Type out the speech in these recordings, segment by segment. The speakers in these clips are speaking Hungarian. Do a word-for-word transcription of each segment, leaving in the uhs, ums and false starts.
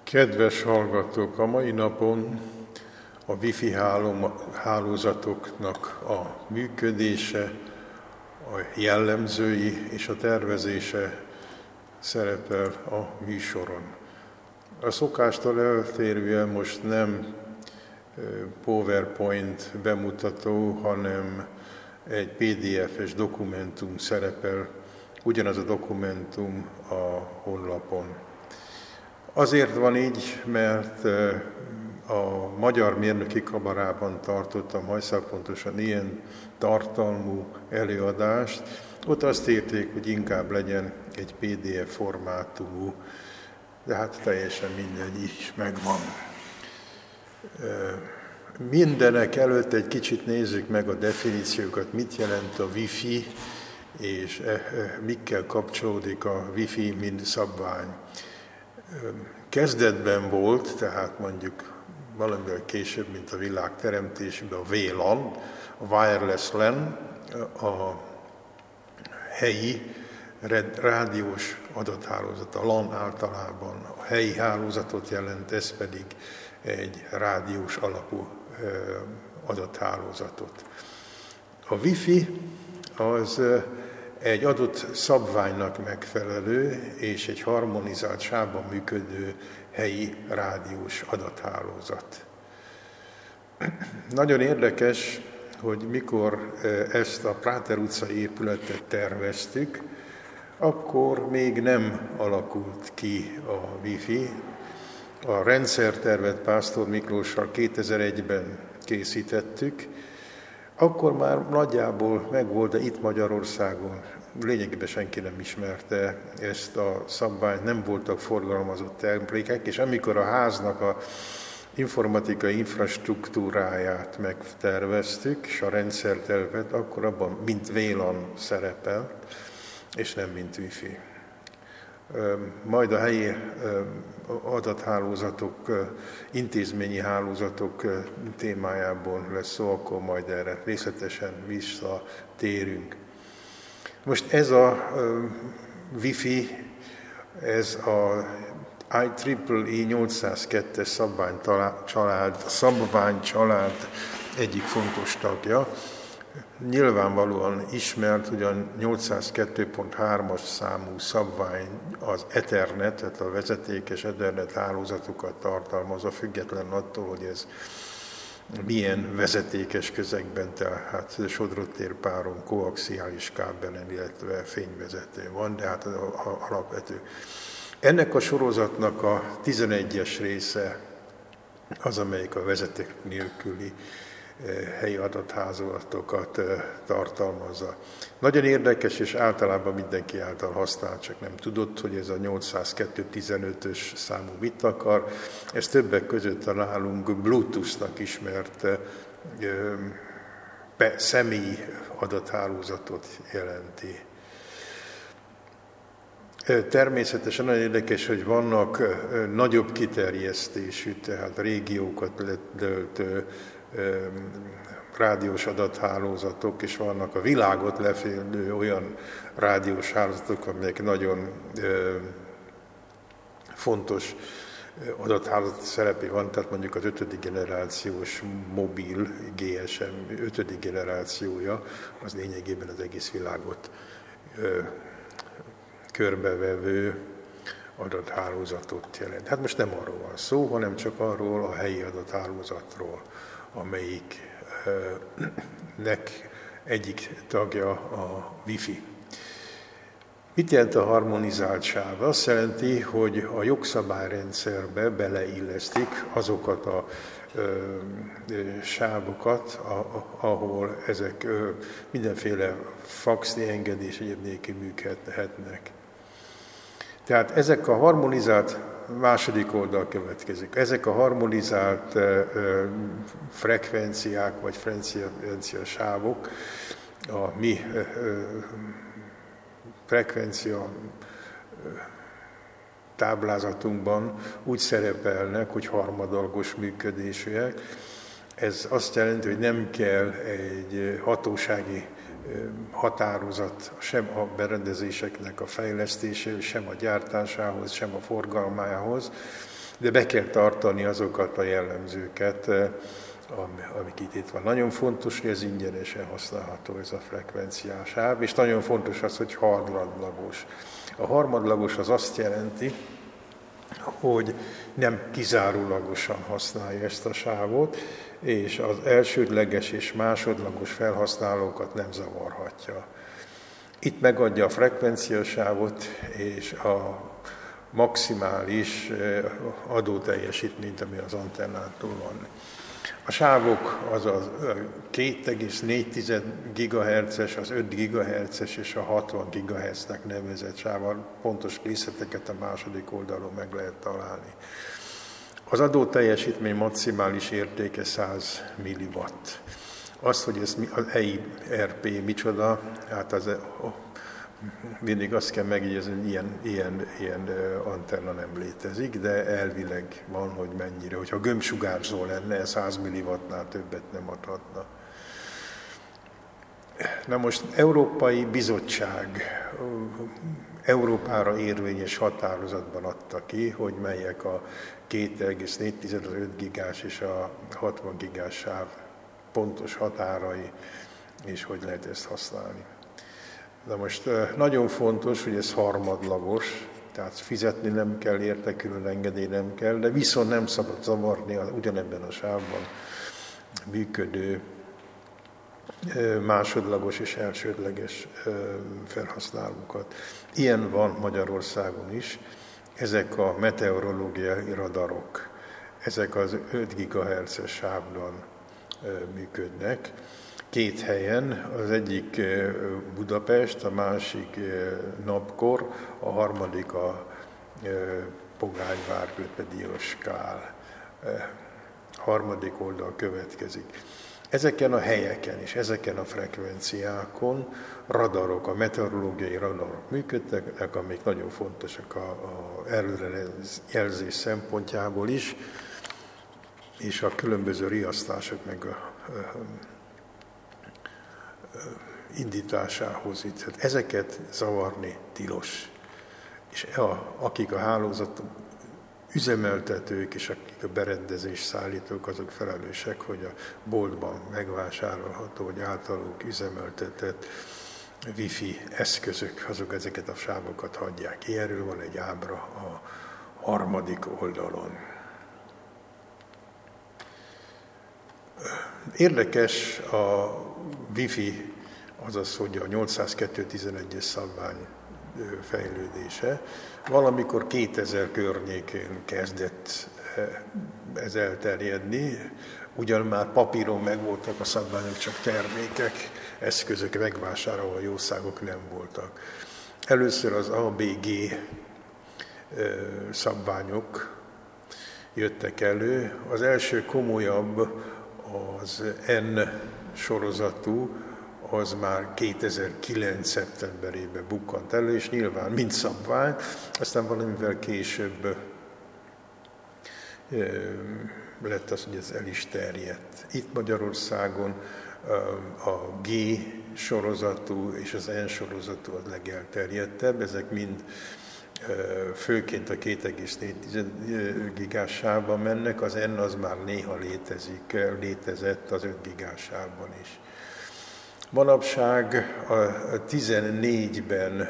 Kedves hallgatók, a mai napon a Wi-Fi hálózatoknak a működése, a jellemzői és a tervezése szerepel a műsoron. A szokástól eltérően most nem PowerPoint bemutató, hanem egy pé dé ef-es dokumentum szerepel, ugyanaz a dokumentum a honlapon. Azért van így, mert a Magyar Mérnöki Kamarában tartottam hajszálpontosan ilyen tartalmú előadást. Ott azt írték, hogy inkább legyen egy pé dé ef formátumú, de hát teljesen mindegy, is megvan. Mindenek előtt egy kicsit nézzük meg a definíciókat, mit jelent a Wi-Fi, és mikkel kapcsolódik a Wi-Fi, mint szabvány. Kezdetben volt, tehát mondjuk valamivel később, mint a világ teremtésében, a vé lan, a Wireless LAN, a helyi rádiós adathálózat, a LAN általában a helyi hálózatot jelent, ez pedig egy rádiós alapú adathálózatot. A Wi-Fi az egy adott szabványnak megfelelő és egy harmonizált sávban működő helyi rádiós adathálózat. Nagyon érdekes, hogy mikor ezt a Práter utcai épületet terveztük, akkor még nem alakult ki a Wi-Fi. A rendszertervet Pásztor Miklóssal kétezer-egyben készítettük, akkor már nagyjából megvolt, de itt Magyarországon lényegében senki nem ismerte ezt a szabványt, nem voltak forgalmazott termékek, és amikor a háznak a informatikai infrastruktúráját megterveztük, és a rendszertervet, akkor abban mint vé lan szerepel, és nem mint Wi-Fi. Majd a helyi adathálózatok, intézményi hálózatok témájából lesz szó, akkor majd erre részletesen visszatérünk. Most ez a Wi-Fi, ez a i triple e nyolcszázkettes szabványcsalád, szabványcsalád egyik fontos tagja. Nyilvánvalóan ismert, hogy a nyolcszázkettő pont hármas számú szabvány az Ethernet, tehát a vezetékes Ethernet hálózatokat tartalmazza, független attól, hogy ez milyen vezetékes közegben, tehát sodródtérpáron, koaxiális kábelen, illetve fényvezető van, de hát alapvető. Ennek a sorozatnak a tizenegyes része az, amelyik a vezeték nélküli helyi adathálózatokat tartalmazza. Nagyon érdekes, és általában mindenki által használ, csak nem tudott, hogy ez a nyolcszázkettő tizenötös számú mit akar. Ez többek között a nálunk Bluetooth-nak ismert személyi adathálózatot jelenti. Természetesen nagyon érdekes, hogy vannak nagyobb kiterjesztésű, tehát régiókat letöltő rádiós adathálózatok, és vannak a világot lefedő olyan rádiós hálózatok, amelyek nagyon ö, fontos adathálózat szerepé van, tehát mondjuk az ötödik generációs mobil gé es em ötödik generációja, az lényegében az egész világot ö, körbevevő adathálózatot jelent. Hát most nem arról van szó, hanem csak arról a helyi adathálózatról, amelyiknek egyik tagja a Wi-Fi. Mit jelent a harmonizált sáv? Azt jelenti, hogy a jogszabályrendszerbe beleillesztik azokat a ö, ö, sávokat, a, a, ahol ezek ö, mindenféle faxni engedés egyéb nélkül működhetnek. Tehát ezek a harmonizált, második oldal következik, ezek a harmonizált ö, ö, frekvenciák vagy frekvencia sávok a mi ö, ö, frekvencia táblázatunkban úgy szerepelnek, hogy harmadalgos működésűek. Ez azt jelenti, hogy nem kell egy hatósági határozat sem a berendezéseknek a fejlesztéséhez, sem a gyártásához, sem a forgalmához. de be kell tartani azokat a jellemzőket, amik itt, itt van. Nagyon fontos, hogy ez ingyenesen használható ez a frekvenciásáv, és nagyon fontos az, hogy harmadlagos. A harmadlagos az azt jelenti, hogy nem kizárólagosan használja ezt a sávot, és az elsődleges és másodlagos felhasználókat nem zavarhatja. Itt megadja a frekvenciasávot és a maximális adóteljesítményt, ami az antennától van. A sávok az a két egész négy gigahertzes, az öt gigahertzes és a hatvan gigahertznek nevezett sáv. Pontos részleteket a második oldalon meg lehet találni. Az adóteljesítmény maximális értéke száz milliwatt. Az, hogy ez az E I R P micsoda, hát az, mindig azt kell megjegyezni, hogy ilyen, ilyen, ilyen antenna nem létezik, de elvileg van, hogy mennyire. Hogyha gömbsugárzó lenne, száz milliwattnál többet nem adhatna. Na most Európai Bizottság Európára érvényes határozatban adta ki, hogy melyek a két egész négy, az öt gigás és a hatvan gigás sáv pontos határai, és hogy lehet ezt használni. De most nagyon fontos, hogy ez harmadlagos, tehát fizetni nem kell érte, külön engedély nem kell, de viszont nem szabad zavarni ugyanebben a sávban működő másodlagos és elsődleges felhasználókat. Ilyen van Magyarországon is. Ezek a meteorológiai radarok, ezek az öt gigahertzes sávban működnek. Két helyen, az egyik Budapest, a másik Napkor, a harmadik a Pogályvár, Dióskál. Harmadik oldal következik. Ezeken a helyeken és ezeken a frekvenciákon radarok, a meteorológiai radarok működnek, amik nagyon fontosak a, a előrejelzés szempontjából is, és a különböző riasztások meg a, a, a indításához. Hát ezeket zavarni tilos. És a, akik a hálózat üzemeltetők és akik a berendezés szállítók, azok felelősek, hogy a boltban megvásárolható, vagy általuk üzemeltetett wifi eszközök, azok ezeket a sávokat hagyják ki. Erről van egy ábra a harmadik oldalon. Érdekes a wifi, azaz, hogy a nyolcszázkettő tizenegyes szabvány fejlődése. Valamikor kétezer környékén kezdett ez elterjedni, ugyan már papíron megvoltak a szabványok, csak termékek, eszközök megvásárolva, jószágok nem voltak. Először az A B G szabványok jöttek elő. Az első komolyabb, az N sorozatú, az már kétezer-kilenc. szeptemberében bukkant elő, és nyilván mind szabvány, aztán valamivel később lett az, hogy ez el is terjedt. Itt Magyarországon a G sorozatú és az N sorozatú a legelterjedtebb, ezek mind főként a két egész négy gigás sávban mennek, az N az már néha létezik, létezett az öt gigás sávban is. Manapság a tizennégyben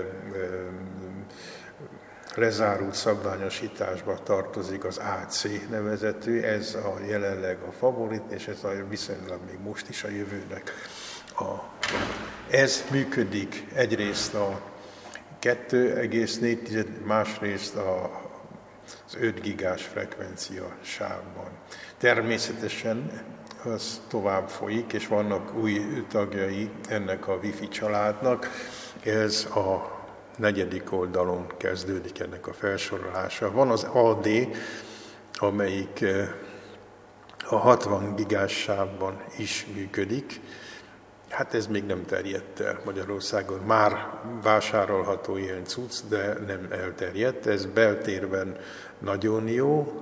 lezárult szabványosításba tartozik az A C nevezetű, ez a jelenleg a favorit, és ez a viszonylag még most is a jövőnek. A, ez működik egyrészt a két egész négy, másrészt a, az öt gigás frekvencia sávban. Természetesen az tovább folyik, és vannak új tagjai ennek a Wi-Fi családnak. Ez a negyedik oldalon kezdődik ennek a felsorolása. Van az A D, amelyik a hatvan gigás sávban is működik. Hát ez még nem terjedt el Magyarországon. Már vásárolható ilyen cucc, de nem elterjedt. Ez beltérben nagyon jó.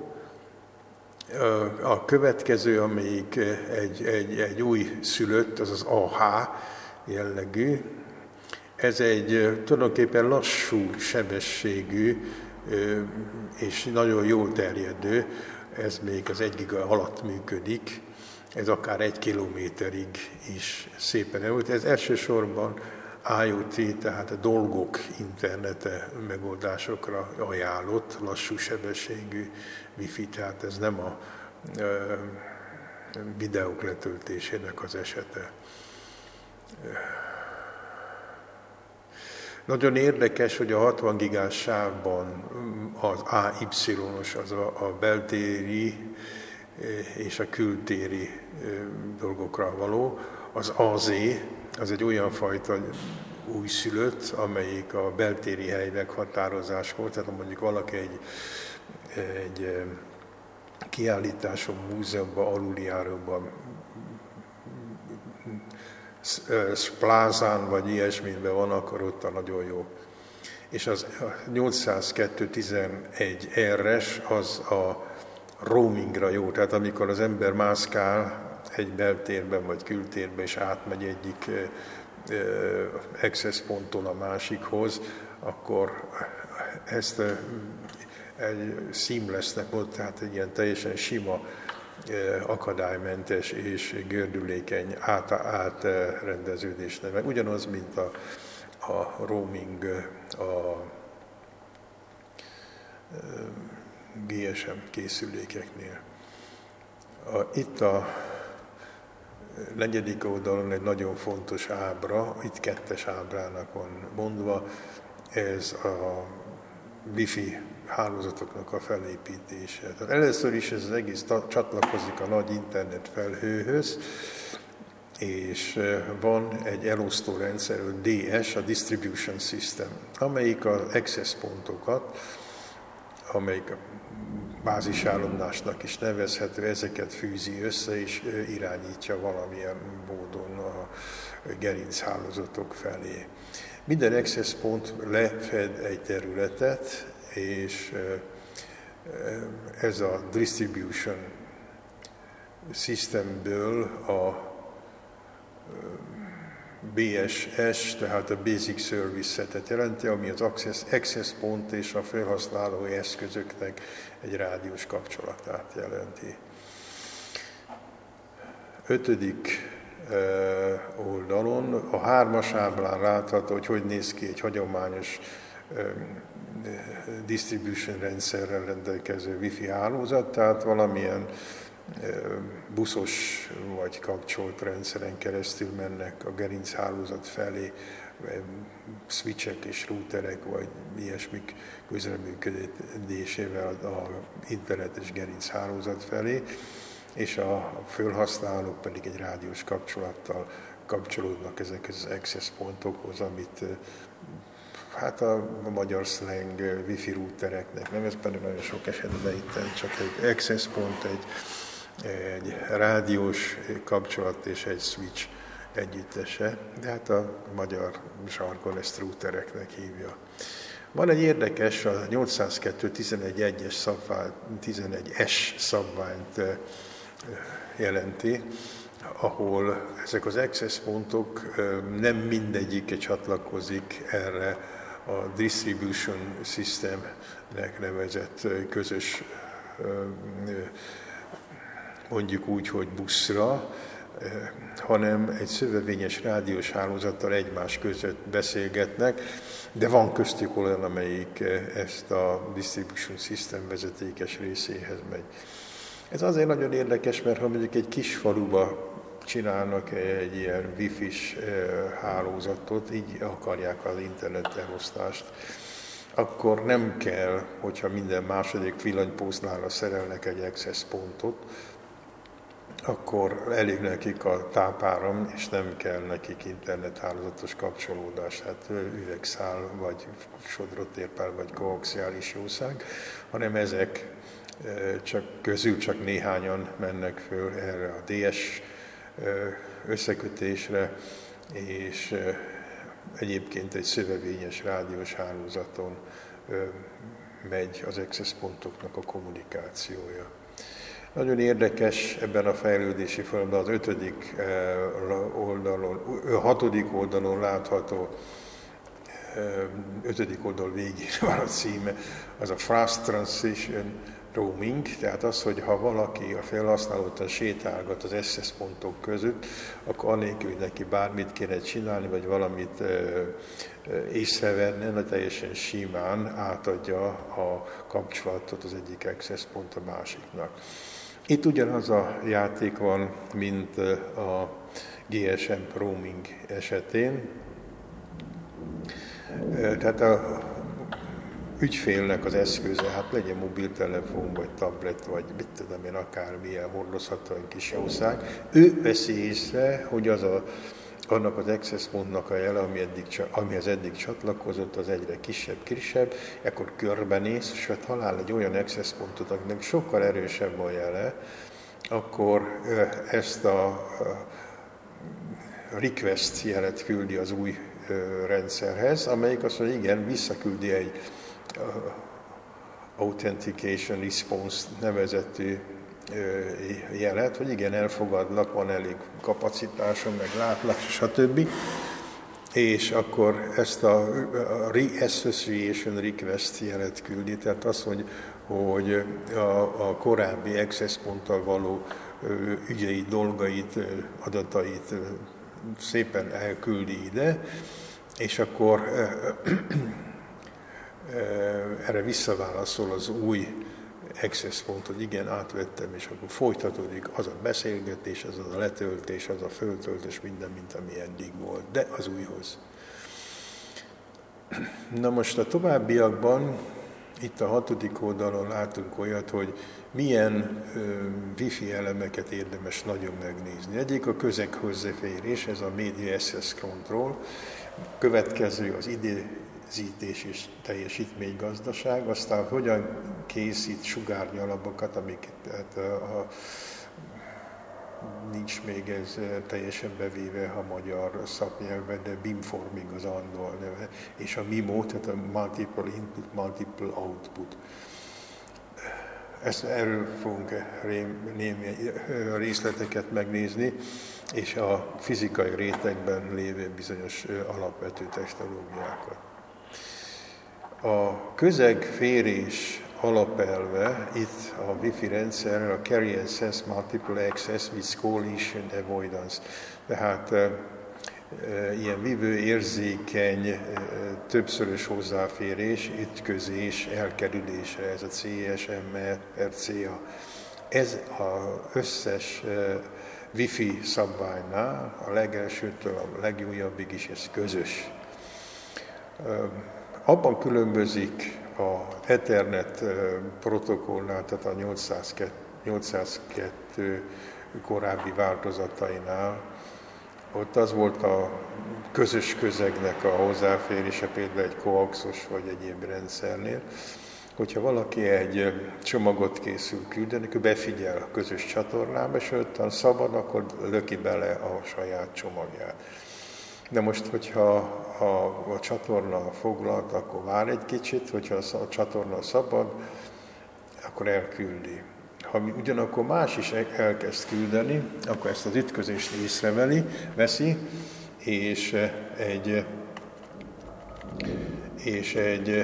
A következő, amelyik egy, egy, egy új szülött, az az A H jellegű. Ez egy tulajdonképpen lassú sebességű és nagyon jól terjedő, ez még az egy giga alatt működik, ez akár egy kilométerig is szépen elmúlt. Ez elsősorban IoT, tehát a dolgok internete megoldásokra ajánlott, lassú sebességű Wi-Fi, tehát ez nem a videók letöltésének az esete. Nagyon érdekes, hogy a hatvan gigás sávban az á y-os, az a, a beltéri és a kültéri dolgokra való, az á zé, az egy olyan fajta újszülött, amelyik a beltéri hely meghatározáskor, tehát mondjuk valaki egy, egy kiállításon, múzeumban, aluljáróban, plázán vagy ilyesmiben van, akkor ott nagyon jó. És az nyolcszázkettő tizenegy er-es az a roamingra jó, tehát amikor az ember mászkál egy beltérben vagy kültérben, és átmegy egyik access ponton a másikhoz, akkor ezt egy seamlessnek volt, tehát egy ilyen teljesen sima, akadálymentes és gördülékeny át, átrendeződésnek. Meg ugyanaz, mint a, a roaming, a gé es em készülékeknél. A, itt a negyedik oldalon egy nagyon fontos ábra, itt kettes ábrának van mondva, ez a Wi-Fi hálózatoknak a felépítése. Tehát először is ez az egész csatlakozik a nagy internet felhőhöz, és van egy elosztó rendszer, a dé es, a Distribution System, amelyik az access pontokat, amelyik a bázisállomásnak is nevezhető, ezeket fűzi össze és irányítja valamilyen módon a gerinchálózatok felé. Minden access pont lefed egy területet, és ez a Distribution Systemből a bé es es, tehát a Basic Service Setet jelenti, ami az access, access pont és a felhasználói eszközöknek egy rádiós kapcsolatát jelenti. Ötödik oldalon a hármas ábrán látható, hogy hogy néz ki egy hagyományos distribution rendszerrel rendelkező Wi-Fi hálózat, tehát valamilyen buszos vagy kapcsolt rendszeren keresztül mennek a gerinchálózat felé, switchek és routerek vagy ilyesmik közreműködésével a internetes gerinchálózat felé, és a felhasználók pedig egy rádiós kapcsolattal kapcsolódnak ezekhez az access pontokhoz, amit hát a magyar slang Wi-Fi routereknek, nem, ez pedig nagyon sok esetben itt csak egy access pont, egy, egy rádiós kapcsolat és egy switch együttese, de hát a magyar zsargon ezt routereknek hívja. Van egy érdekes, a nyolcszázkettő tizenegy es szabvány, tizenegy es szabványt jelenti, ahol ezek az access pontok nem mindegyike csatlakozik erre a Distribution Systemnek nevezett közös, mondjuk úgy, hogy buszra, hanem egy szövevényes rádiós hálózattal egymás között beszélgetnek, de van köztük olyan, amelyik ezt a Distribution System vezetékes részéhez megy. Ez azért nagyon érdekes, mert ha mondjuk egy kis faluba csinálnak egy ilyen wifi-s hálózatot, így akarják az internet elosztást, akkor nem kell, hogyha minden második villanypóznára szerelnek egy access pontot, akkor elég nekik a tápáram, és nem kell nekik internethálózatos kapcsolódás, hát üvegszál, vagy sodrotérpál, vagy koaxiális jószág, hanem ezek csak közül csak néhányan mennek föl erre a dé es összekötésre, és egyébként egy szövevényes rádiós hálózaton megy az access pontoknak a kommunikációja. Nagyon érdekes ebben a fejlődési folyamatban az ötödik oldalon, a hatodik oldalon látható ötödik oldal végén van a címe, az a Fast Transition Roaming, tehát az, hogy ha valaki a felhasználóton sétálgat az access pontok között, akkor anélkül, hogy neki bármit kéne csinálni, vagy valamit észrevenni, teljesen simán átadja a kapcsolatot az egyik access pont a másiknak. Itt ugyanaz a játék van, mint a gé es em roaming esetén. Tehát a ügyfélnek az eszköze, hát legyen mobiltelefon, vagy tablet, vagy mit tudom én, akármilyen hordozható kis jószág, ő veszi észre, hogy az a, annak az access pontnak a jele, ami eddig, amihez eddig csatlakozott, az egyre kisebb, kisebb, akkor körbenéz, és ha talál egy olyan access pontot, akinek sokkal erősebb a jele, akkor ezt a request jelet küldi az új rendszerhez, amelyik azt mondja, igen, visszaküldi egy Authentication Response nevezetű jelet, hogy igen, elfogadlak, van elég kapacitásom, meg látlás, stb. És akkor ezt a Re-Association Request jelet küldi, tehát azt mondja, hogy a, a korábbi access ponttal való ügyeit, dolgait, adatait szépen elküldi ide, és akkor erre visszaválaszol az új access pont, hogy igen, átvettem, és akkor folytatódik az a beszélgetés, az a letöltés, az a föltöltés, minden, mint ami eddig volt, de az újhoz. Na most a továbbiakban, itt a hatodik oldalon látunk olyat, hogy milyen ö, wifi elemeket érdemes nagyon megnézni. Egyik a közeg hozzáférés, ez a Media Access Control, következő az időzítés és teljesítménygazdaság, aztán hogyan készít sugárnyalapokat, amik hát, a, nincs még ez teljesen bevéve a magyar szaknyelvben, de beamforming az angol neve, és a MIMO, tehát a Multiple Input, Multiple Output. Ezt erről fogunk némi részleteket megnézni, és a fizikai rétegben lévő bizonyos alapvető technológiákat. A közegférés alapelve itt a Wi-Fi rendszerrel a Carry and Sense Multiple Access with Collision Avoidance. Tehát e, e, ilyen vívő érzékeny, e, többszörös hozzáférés, ütközés, elkerülése, ez a cé es em er cé á. Ez az összes e, Wi-Fi szabványnál, a legelsőtől a legújabbig is ez közös. E, abban különbözik a Ethernet protokollnál, tehát a nyolcszázkettő korábbi változatainál, ott az volt a közös közegnek a hozzáférése, például egy koaxos vagy egyéb rendszernél, hogyha valaki egy csomagot készül küldeni, akkor befigyel a közös csatornába, és ha szabad, akkor löki bele a saját csomagját. De most, hogyha a, a csatorna foglalt, akkor vár egy kicsit, hogyha a csatorna szabad, akkor elküldi. Ha ugyanakkor más is elkezd küldeni, akkor ezt az ütközést észreveli, veszi, és egy, és egy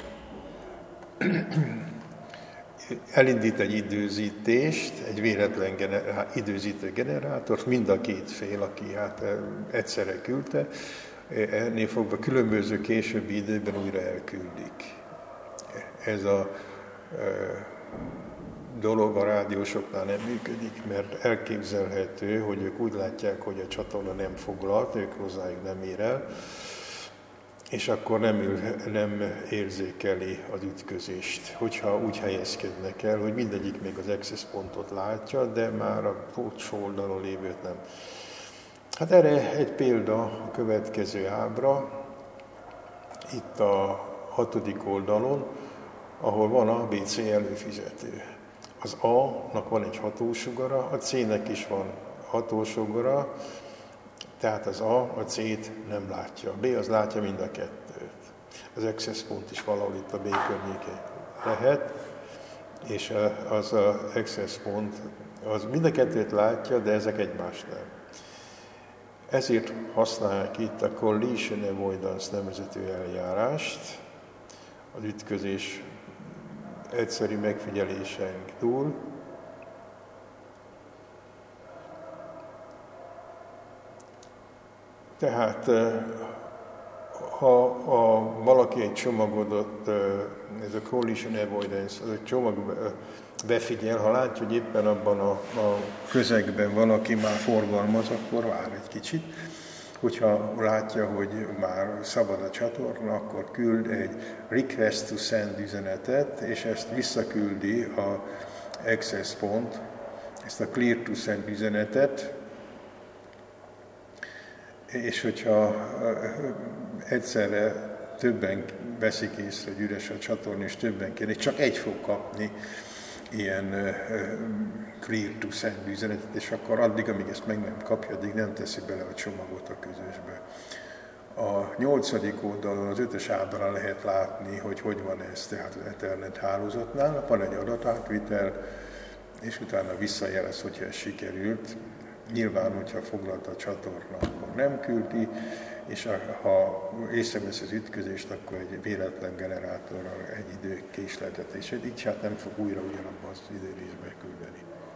elindít egy időzítést, egy véletlen generá- időzítő generátort, mind a két fél, aki hát egyszerre küldte, ennél fogva különböző későbbi időben újra elküldik. Ez a e, dolog a rádiósoknál nem működik, mert elképzelhető, hogy ők úgy látják, hogy a csatorna nem foglalt, ők hozzájuk nem ér el, és akkor nem, ül, nem érzékeli az ütközést, hogyha úgy helyezkednek el, hogy mindegyik még az access pontot látja, de már a túlsó oldalon lévőt nem. Hát erre egy példa a következő ábra, itt a hatodik oldalon, ahol van a bé cé előfizető. Az A-nak van egy hatósugara, a C-nek is van hatósugara, tehát az A a C-t nem látja, a B az látja mind a kettőt. Az access pont is valahol itt a B környékén lehet, és az az access pont, az mind a kettőt látja, de ezek egymást nem. Ezért használják itt a collision avoidance nevezetű eljárást, az ütközés egyszerű megfigyeléseink túl. Tehát ha a, valaki egy csomagot, ez a collision avoidance, az egy csomag befigyel, ha látja, hogy éppen abban a, a közegben valaki már forgalmaz, akkor vár egy kicsit. Hogyha látja, hogy már szabad a csatorna, akkor küld egy request to send üzenetet, és ezt visszaküldi a access pont, ezt a clear to send üzenetet, és hogyha egyszerre többen veszik észre, hogy üres a csatorna, és többen kéne, csak egy fog kapni ilyen clear to send üzenetet, és akkor addig, amíg ezt meg nem kapja, addig nem teszi bele a csomagot a közösbe. A nyolcadik oldalon, az ötös ábrán lehet látni, hogy hogy van ez, tehát az Ethernet hálózatnál. Van egy adatátvitel, és utána visszajelez, hogyha ez sikerült. Nyilván, hogyha foglalt a csatorna, akkor nem küldi, és ha észrevesz az ütközést, akkor egy véletlen generátorral egy idő késletet, és így hát nem fog újra ugyanabban az időrészbe küldeni.